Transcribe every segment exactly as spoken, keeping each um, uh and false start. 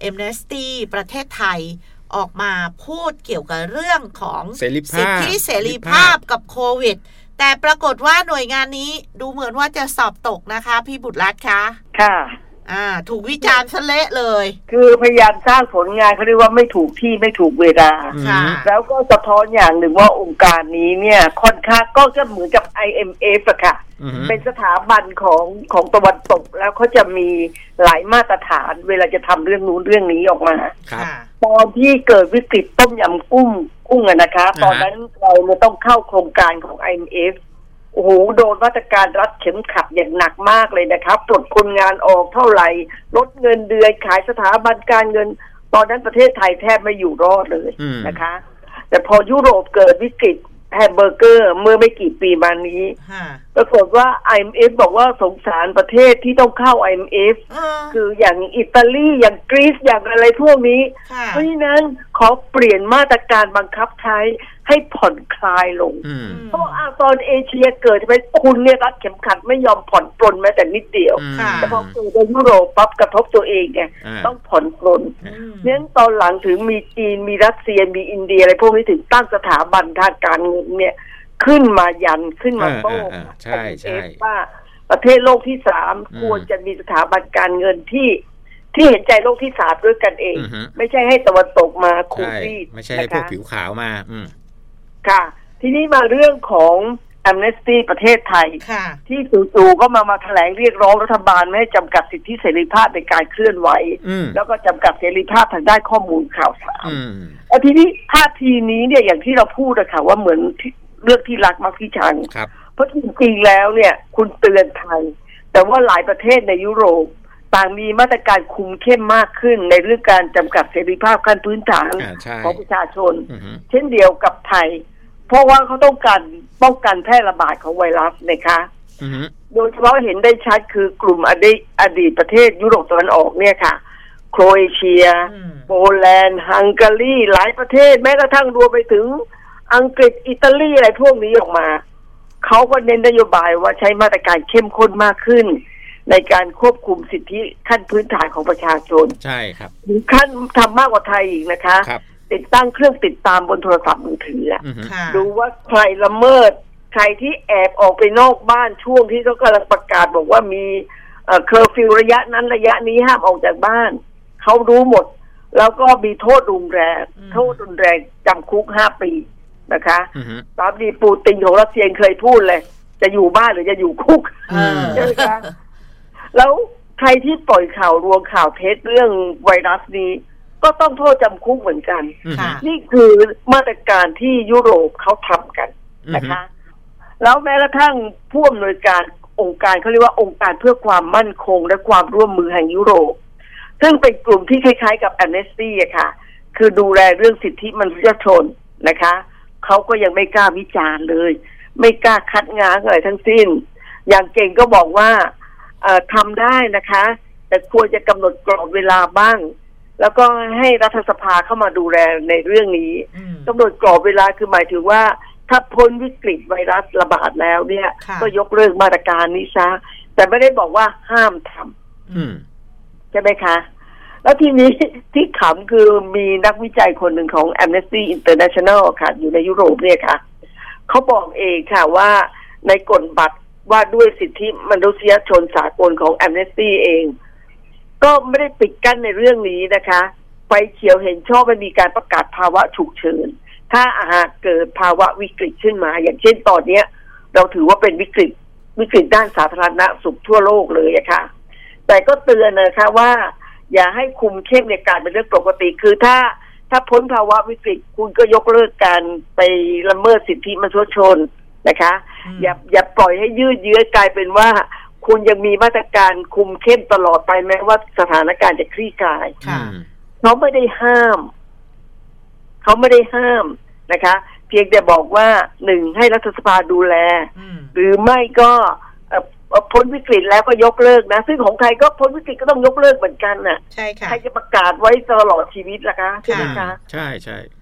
Amnesty ประเทศไทยออกมาพูดเกี่ยวกับเรื่องของสิทธิเสรีภาพกับโควิดแต่ปรากฏว่าหน่วยงานนี้ดูเหมือนว่าจะสอบตกนะคะพี่บุตรรัตน์คะค่ะอ่าถูกวิจารณ์ซะเละเลยคือพยายามสร้างผลงานเขาเรียกว่าไม่ถูกที่ไม่ถูกเวลาแล้วก็สะท้อนอย่างหนึ่งว่าองค์การนี้เนี่ยค่อนข้างก็จะเหมือนกับ ไอ เอ็ม เอฟ อะค่ะเป็นสถาบันของของตะวันตกแล้วเขาจะมีหลายมาตรฐานเวลาจะทำเรื่องนู้นเรื่องนี้ออกมาตอนที่เกิดวิกฤตต้มยำกุ้งกุ้งอะนะคะตอนนั้นเราเนี่ยต้องเข้าโครงการของ ไอ เอ็ม เอฟโอ้โหโดนมาตรการรัดเข็มขัดอย่างหนักมากเลยนะครับปลดคนงานออกเท่าไหร่ลดเงินเดือนขายสถาบันการเงินตอนนั้นประเทศไทยแทบไม่อยู่รอดเลยนะคะแต่พอยุโรปเกิดวิกฤตแฮมเบอร์เกอร์เมื่อไม่กี่ปีมานี้ปรากฏว่า ไอ เอ็ม เอฟ บอกว่าสงสารประเทศที่ต้องเข้า ไอ เอ็ม เอฟ คืออย่างอิตาลีอย่างกรีซอย่างอะไรพวกนี้เพราะฉะนั้นขอเปลี่ยนมาตรการบังคับใช้ให้ผ่อนคลายลงเพราะว่าตอนเอเชียเกิดไปคุณเนี่ยรัดเข็มขัดไม่ยอมผ่อนปลนแม้แต่นิดเดียวแต่พอเกิดในยุโรปปั๊บกระทบตัวเองไงต้องผ่อนปลนเพราะฉะนั้นตอนหลังถึงมีจีนมีรัสเซียมีอินเดียอะไรพวกนี้ถึงตั้งสถาบันทางการเงินเนี่ยขึ้นมายันขึ้นมาโต้ใช่ใช่ว่าประเทศโลกที่สามควรจะมีสถาบันการเงินที่ที่เห็นใจโลกที่สามด้วยกันเองไม่ใช่ให้ตะวันตกมาคูรีดไม่ใช่ให้พวกผิวขาวมาค่ะทีนี้มาเรื่องของ Amnesty ประเทศไทยที่จู่ๆก็มามาแถลงเรียกร้องรัฐบาลไม่ให้จำกัดสิทธิเสรีภาพในการเคลื่อนไหวแล้วก็จำกัดเสรีภาพทางด้านข้อมูลข่าวสารแล้วทีนี้ท่าทีนี้เนี่ยอย่างที่เราพูดอะค่ะว่าเหมือนเรื่องที่รักมักที่ชังเพราะจริงๆแล้วเนี่ยคุณเตือนไทยแต่ว่าหลายประเทศในยุโรปต่างมีมาตรการคุมเข้มมากขึ้นในเรื่องการจำกัดเสรีภาพขั้นพื้นฐานของประชาชนเช่นเดียวกับไทยเพราะว่าเขาต้องการป้องกันแพร่ระบาดของไวรัสนะคะโดยเฉพาะเห็นได้ชัดคือกลุ่มอดีตอดีตประเทศยุโรปตะวันออกเนี่ยค่ะโครเอเชียโปแลนด์ฮังการีหลายประเทศแม้กระทั่งรวมไปถึงอังกฤษอิตาลีอะไรพวกนี้ออกมาเขาก็เน้นนโยบายว่าใช้มาตรการเข้มข้นมากขึ้นในการควบคุมสิทธิขั้นพื้นฐานของประชาชนใช่ครับถึงขั้นทำมากกว่าไทยอีกนะคะติดตั้งเครื่องติดตามบนโทรศัพท์มือถือดูว่าใครละเมิดใครที่แอบออกไปนอกบ้านช่วงที่เขากำลังประกาศบอกว่ามีเคอร์ฟิวระยะนั้นระยะนี้ห้ามออกจากบ้านเขารู้หมดแล้วก็มีโทษรุนแรงโทษรุนแรงจำคุกห้าปีนะคะตามที่ปูตินของรัสเซียเคยพูดเลยจะอยู่บ้านหรือจะอยู่คุกใช่ไหมคะแล้วใครที่ปล่อยข่าวรวงข่าวเท็จเรื่องไวรัสนี้ก็ต้องโทษจำคุกเหมือนกันนี่คือมาตรการที่ยุโรปเขาทำกันนะคะแล้วแม้กระทั่งผู้อำนวยการองค์การเขาเรียกว่าองค์การเพื่อความมั่นคงและความร่วมมือแห่งยุโรปซึ่งเป็นกลุ่มที่คล้ายๆกับ Amnesty อะค่ะคือดูแลเรื่องสิทธิมนุษยชนนะคะเขาก็ยังไม่กล้าวิจารณ์เลยไม่กล้าคัดง้างอะไรทั้งสิ้นอย่างเก่งก็บอกว่าเอ่อทำได้นะคะแต่ควรจะกำหนดกรอบเวลาบ้างแล้วก็ให้รัฐสภาเข้ามาดูแลในเรื่องนี้กำหนดกรอบเวลาคือหมายถึงว่าถ้าพ้นวิกฤตไวรัสระบาดแล้วเนี่ยก็ยกเลิกมาตรการนี้ซะแต่ไม่ได้บอกว่าห้ามทำใช่ไหมคะแล้วทีนี้ที่ขำคือมีนักวิจัยคนหนึ่งของ Amnesty International ค่ะอยู่ในยุโรปเนี่ยค่ะเขาบอกเองค่ะว่าในกฎบัตรว่าด้วยสิทธิมนุษยชนสากลของ Amnesty เองก็ไม่ได้ปิดกั้นในเรื่องนี้นะคะไฟเขียวเห็นชอบให้มีการประกาศภาวะฉุกเฉินถ้าหากเกิดภาวะวิกฤตขึ้นมาอย่างเช่นตอนนี้เราถือว่าเป็นวิกฤตวิกฤตด้านสาธารณสุขทั่วโลกเลยอะค่ะแต่ก็เตือนนะคะว่าอย่าให้คุมเข้มในการเป็นเรื่องปกติคือถ้าถ้าพ้นภาวะวิกฤตคุณก็ยกเลิกการไปละเมิดสิทธิมนุษยชนนะคะอย่าอย่าปล่อยให้ยืดเยื้อกลายเป็นว่าคุณยังมีมาตรการคุมเข้มตลอดไปแม้ว่าสถานการณ์จะคลี่คลายเขาไม่ได้ห้ามเขาไม่ได้ห้ามนะคะเพียงแต่บอกว่าหนึ่งให้รัฐสภาดูแลหรือไม่ก็พ้นวิกฤตแล้วก็ยกเลิกนะซึ่งของไทยก็พ้นวิกฤตก็ต้องยกเลิกเหมือนกันน่ะใช่ค่ะใครจะประกาศไว้ตลอดชีวิตล่ะคะใช่ไหมคะใช่ใช่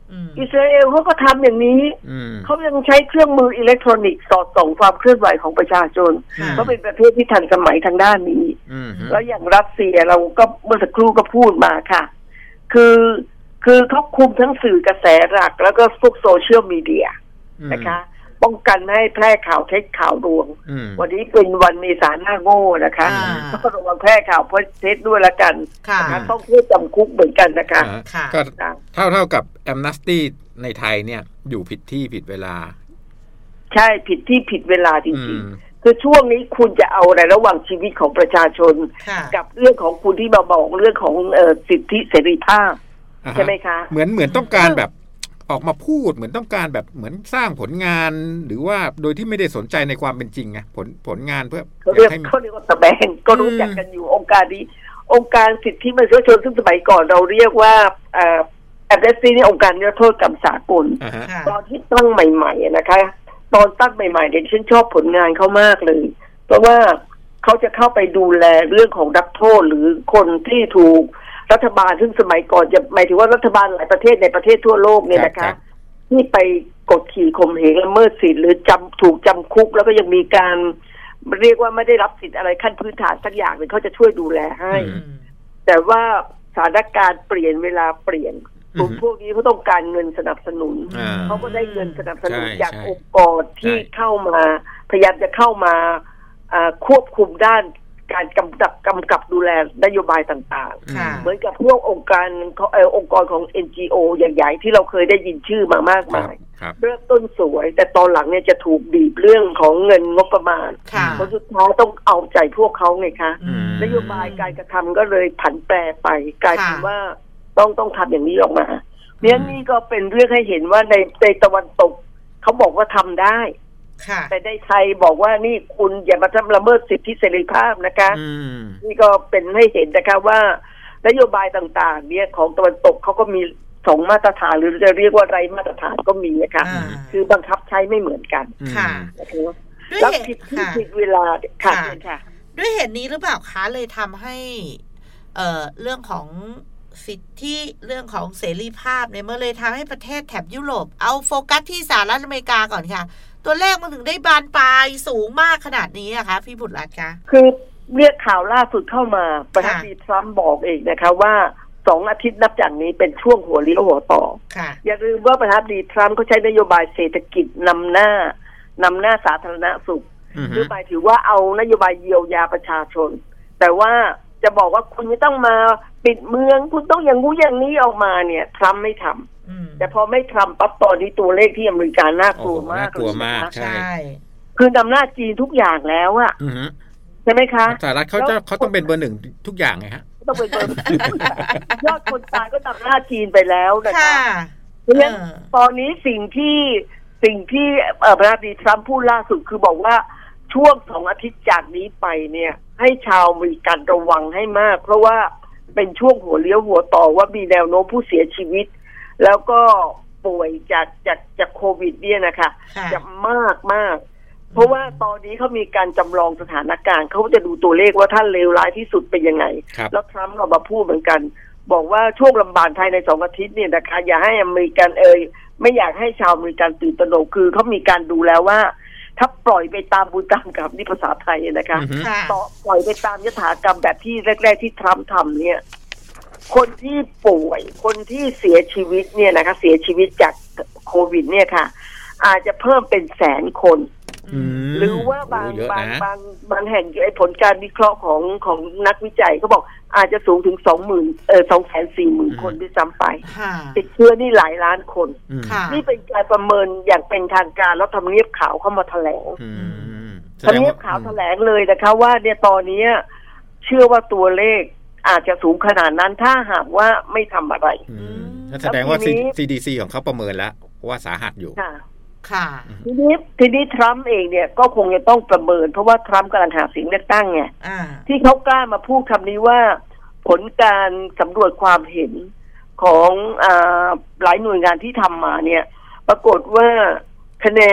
อิสราเอลเขาก็ทำอย่างนี้เขายังใช้เครื่องมืออิเล็กทรอนิกส์สอดส่องความเคลื่อนไหวของประชาชนเขาเป็นประเทศที่ทันสมัยทางด้านนี้แล้วอย่างรัสเซียเราก็เมื่อสักครู่ก็พูดมาค่ะคือคือเขาคุมทั้งสื่อกระแสหลักแล้วก็พวกโซเชียลมีเดียนะคะป้องกันให้แพร่ข่าวเท็จข่าวลวงวันนี้เป็นวันเมษาหน้าโง่นะคะก็ระวังแพร่ข่าวเท็จด้วยละกันนะคะต้องโทษจำคุกเหมือนกันนะคะก็เท่าเท่ากับแอมนัสตี้ในไทยเนี่ยอยู่ผิดที่ผิดเวลาใช่ผิดที่ผิดเวลาจริงๆคือช่วงนี้คุณจะเอาอะไรระหว่างชีวิตของประชาชนกับเรื่องของคุณที่มาบอกเรื่องของเอ่อสิทธิเสรีภาพใช่ไหมคะเหมือนเหมือนต้องการแบบออกมาพูดเหมือนต้องการแบบเหมือนสร้างผลงานหรือว่าโดยที่ไม่ได้สนใจในความเป็นจริงไงผลผลงานเพื่อเขาเรียกเขาเรียกว่าตะแบงก็รู้จักกันอยู่องค์การนี้องค์การสิทธิมนุษยชนซึ่งสมัยก่อนเราเรียกว่าแอมเนสตี้นี่องค์การนิรโทษกรรมสากลตอนที่ตั้งใหม่ๆนะคะตอนตั้งใหม่ๆเด็กฉันชอบผลงานเขามากเลยเพราะว่าเขาจะเข้าไปดูแลเรื่องของนักโทษหรือคนที่ถูกรัฐบาลซึ่งสมัยก่อนจะหมายถึงว่ารัฐบาลหลายประเทศในประเทศทั่วโลกเนี่ยนะคะที่ไปกดขี่ข่มเหงละเมิดสิทธิ์หรือจำถูกจำคุกแล้วก็ยังมีการเรียกว่าไม่ได้รับสิทธิ์อะไรขั้นพื้นฐานสักอย่างหนึ่งเขาจะช่วยดูแลให้แต่ว่าสถานการณ์เปลี่ยนเวลาเปลี่ยนกลุ่มพวกนี้เขาต้องการเงินสนับสนุนเขาก็ได้เงินสนับสนุนจากองค์กรที่เข้ามาพยายามจะเข้ามาควบคุมด้านการกำกับกำกับดูแลนโยบายต่างๆเหมือนกับพวกองค์การเอ่อองค์กรของ เอ็น จี โอ ใหญ่ๆที่เราเคยได้ยินชื่อมามากมายเริ่มต้นสวยแต่ตอนหลังเนี่ยจะถูกบีบเรื่องของเงินงบประมาณเพราะสุดท้ายต้องเอาใจพวกเขาไงคะนโยบายการกระทำก็เลยผันแปรไปกลายเป็นว่าต้องต้องทำอย่างนี้ออกมาเนี่ยนี่ก็เป็นเรื่องให้เห็นว่าในในตะวันตกเขาบอกว่าทำได้แต่ในไทยบอกว่านี่คุณอย่ามาทำละเมิดสิทธิเสรีภาพนะคะนี่ก็เป็นให้เห็นนะคะว่านโยบายต่างๆเนี่ยของตะวันตกเขาก็มีสองมาตรฐานหรือจะเรียกว่าไรมาตรฐานก็มีนะคะคือบังคับใช้ไม่เหมือนกันค่ะแล้วผิดที่ผิดเวลาค่ะค่ะด้วยเหตุนี้หรือเปล่าคะเลยทำให้เอ่อเรื่องของสิทธิเรื่องของเสรีภาพเนี่ยเมื่อเลยทำให้ประเทศแถบยุโรปเอาโฟกัสที่สหรัฐอเมริกาก่อนค่ะตัวเลขมันถึงได้บานปลายสูงมากขนาดนี้อะคะพี่บุตรรัตน์คะคือเรียกข่าวล่าสุดเข้ามาประธานาธิบดีทรัมป์บอกเองนะคะว่าสองอาทิตย์นับจากนี้เป็นช่วงหัวเลี้ยวหัวต่ออย่าลืมว่าประธานาธิบดีทรัมป์เขาใช้นโยบายเศรษฐกิจนำหน้านำหน้าสาธารณสุขคือหมายถึงว่าเอานโยบายเยียวยาประชาชนแต่ว่าจะบอกว่าคุณไม่ต้องมาปิดเมืองคุณต้องอย่างงู้อย่างนี้ออกมาเนี่ยทรัมป์ไม่ทำแต่พอไม่ทำปั๊บตอนนี้ตัวเลขที่อเมริกาน่ากลัวมากเลยนะใช่คือนำหน้าจีนทุกอย่างแล้วอะใช่ไหมคะสหรัฐเขาจะเขาต้องเป็นเบอร์หนึ่งทุกอย่างไงฮะต้องเป็นเบอร์ยอดคนตายก็นำหน้าจีนไปแล้วนะคะเพราะฉะนั้นตอนนี้สิ่งที่สิ่งที่ประธานาธิบดีทรัมป์พูดล่าสุดคือบอกว่าช่วงสองอาทิตย์จากนี้ไปเนี่ยให้ชาวอเมริกันระวังให้มากเพราะว่าเป็นช่วงหัวเลี้ยวหัวต่อว่ามีแนวโน้มผู้เสียชีวิตแล้วก็ป่วยจากจากจากโควิดเนี่ยนะคะจะมากมากเพราะว่าตอนนี้เขามีการจำลองสถานการณ์เขาจะดูตัวเลขว่าท่านเลวร้ายที่สุดเป็นยังไงแล้วทรัมป์ก็มาพูดเหมือนกันบอกว่าช่วงลำบากภายในสองอาทิตย์เนี่ยนะคะอย่าให้อเมริกันเอ่ยไม่อยากให้ชาวอเมริกันตื่นตระหนกคือเขามีการดูแล้วว่าถ้าปล่อยไปตามบุญตามกรรมนี่ภาษาไทยนะคะต่อปล่อยไปตามยถากรรมแบบที่แรกๆที่ทรัมป์ทำเนี่ยคนที่ป่วยคนที่เสียชีวิตเนี่ยนะคะเสียชีวิตจากโควิดเนี่ยค่ะอาจจะเพิ่มเป็นแสนคนหรือว่าบางบางบางบางแห่งไอ้ผลการวิเคราะห์ของของนักวิจัยเขาบอกอาจจะสูงถึงสองหมื่นเออสองแสนสี่หมื่นคนด้วยซ้ำไปติดเชื้อนี่หลายล้านคนนี่เป็นการประเมินอย่างเป็นทางการแล้วทำเนียบขาวเข้ามาแถลงทำเนียบขาวแถลงเลยนะคะว่าเนี่ยตอนนี้เชื่อว่าตัวเลขอาจจะสูงขนาดนั้นถ้าหากว่าไม่ทำอะไรแสดงว่า ซี ดี ซี ของเขาประเมินแล้วว่าสาหัสอยู่ค่ะทีนี้ทีนี้ทรัมป์เองเนี่ยก็คงจะต้องประเมินเพราะว่าทรัมป์กำลังหาเสียงเลือกตั้งไงที่เขากล้ามาพูดคำนี้ว่าผลการสำรวจความเห็นของอ่าหลายหน่วยงานที่ทำมาเนี่ยปรากฏว่าคะแนน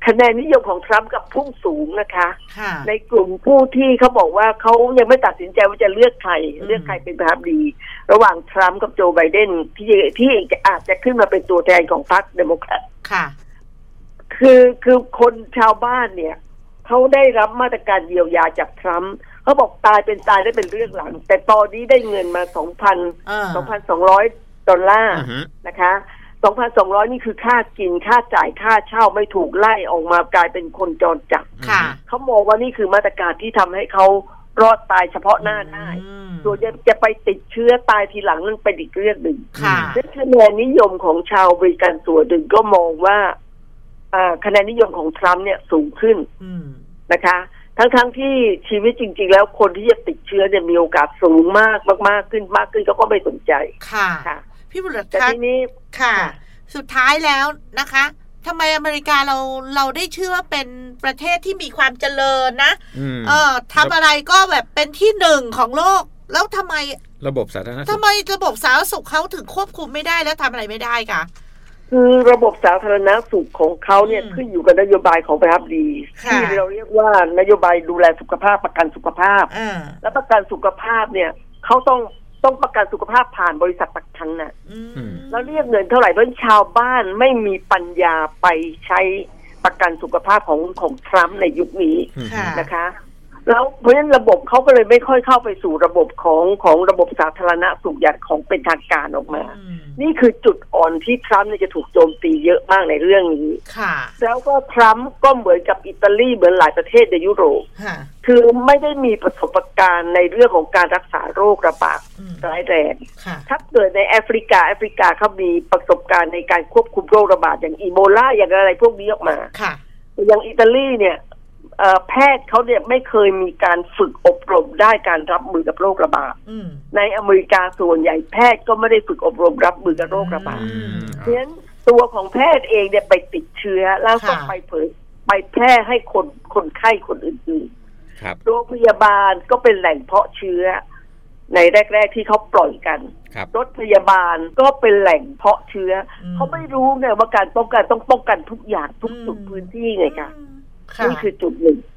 คะแนนนิยมของทรัมป์กับพุ่งสูงนะคะในกลุ่มผู้ที่เขาบอกว่าเขายังไม่ตัดสินใจว่าจะเลือกใครเลือกใครเป็นประธานาธิบดีระหว่างทรัมป์กับโจไบเดนที่ที่อาจจะขึ้นมาเป็นตัวแทนของพรรคเดโมแครตค่ะคือคือคนชาวบ้านเนี่ยเขาได้รับมาตรการเยียวยาจากทรัมป์เขาบอกตายเป็นตายได้เป็นเรื่องหลังแต่ตอนนี้ได้เงินมาสองพันสองพันสองร้อยดอลลาร์นะคะสองพันสองร้อยนี่คือค่ากินค่าจ่ายค่าเช่าไม่ถูกไล่ออกมากลายเป็นคนจรจัดเขามองว่านี่คือมาตรการที่ทำให้เขารอดตายเฉพาะหน้าได้ส่วนจะจะไปติดเชื้อตายทีหลังนั่นเป็นอีกเรื่องหนึ่งและคะแนนนิยมของชาวอเมริกันส่วนหนึ่งก็มองว่าคะแนนนิยมของทรัมป์เนี่ยสูงขึ้นนะคะทั้งๆ ท, ที่ชีวิตจริงๆแล้วคนที่จะติดเชื้อเนี่ยมีโอกาสสูงมากมากๆขึ้นมากขึ้นเขาก็ไม่สนใจค่ะค่ะพี่บุรุษแต่ทีนี้ค่ะสุดท้ายแล้วนะคะทำไมอเมริกาเราเราได้ชื่อว่าเป็นประเทศที่มีความเจริญนะเออทำอะไรก็แบบเป็นที่หนึ่งของโลกแล้วทำไมระบบสาธารณสุขทำไมระบบสาธารณสุขเขาถึงควบคุมไม่ได้แล้วทำอะไรไม่ได้คะคือระบบสาธารณสุขของเขาเนี่ยขึ้นอยู่กับนโยบายของประธานาธิบดีที่เราเรียกว่านโยบายดูแลสุขภาพประกันสุขภาพและประกันสุขภาพเนี่ยเขาต้องต้องประกันสุขภาพผ่านบริษัทประกันน่ะแล้วเรียกเงินเท่าไหร่เพราะชาวบ้านไม่มีปัญญาไปใช้ประกันสุขภาพของของทรัมป์ในยุคนี้นะคะแล้วเพราะฉะนั้นระบบเขาก็เลยไม่ค่อยเข้าไปสู่ระบบของของระบบสาธารณสุขอย่างของเป็นทางการออกมานี่คือจุดอ่อนที่ทรัมป์จะถูกโจมตีเยอะมากในเรื่องนี้แล้วก็ทรัมป์ก็เหมือนกับอิตาลีเหมือนหลายประเทศในยุโรปคือไม่ได้มีประสบการณ์ในเรื่องของการรักษาโรคระบาดร้ายแรงถ้าเกิดในแอฟริกาแอฟริกาเขามีประสบการณ์ในการควบคุมโรคระบาดอย่างอีโบลาอย่างอะไรพวกนี้ออกมาอย่างอิตาลีเนี่ยแพทย์เขาเนี่ยไม่เคยมีการฝึกอบรมได้การรับมือกับโรคระบาดในอเมริกาส่วนใหญ่แพทย์ก็ไม่ได้ฝึกอบรมรับมือกับโรคระบาดเพราะฉะนั้นตัวของแพทย์เองเนี่ยไปติดเชื้อแล้วก็ไปเผยไปแพร่ให้คนคนไข้คนอื่นๆโรงพยาบาลก็เป็นแหล่งเพาะเชื้อในแรกๆที่เขาปล่อยกันรถพยาบาลก็เป็นแหล่งเพาะเชื้อเขาไม่รู้ไงว่าการป้องกันต้องป้องกันทุกอย่างทุกจุดพื้นที่ไงคะนี่คือจุดหนึ่ง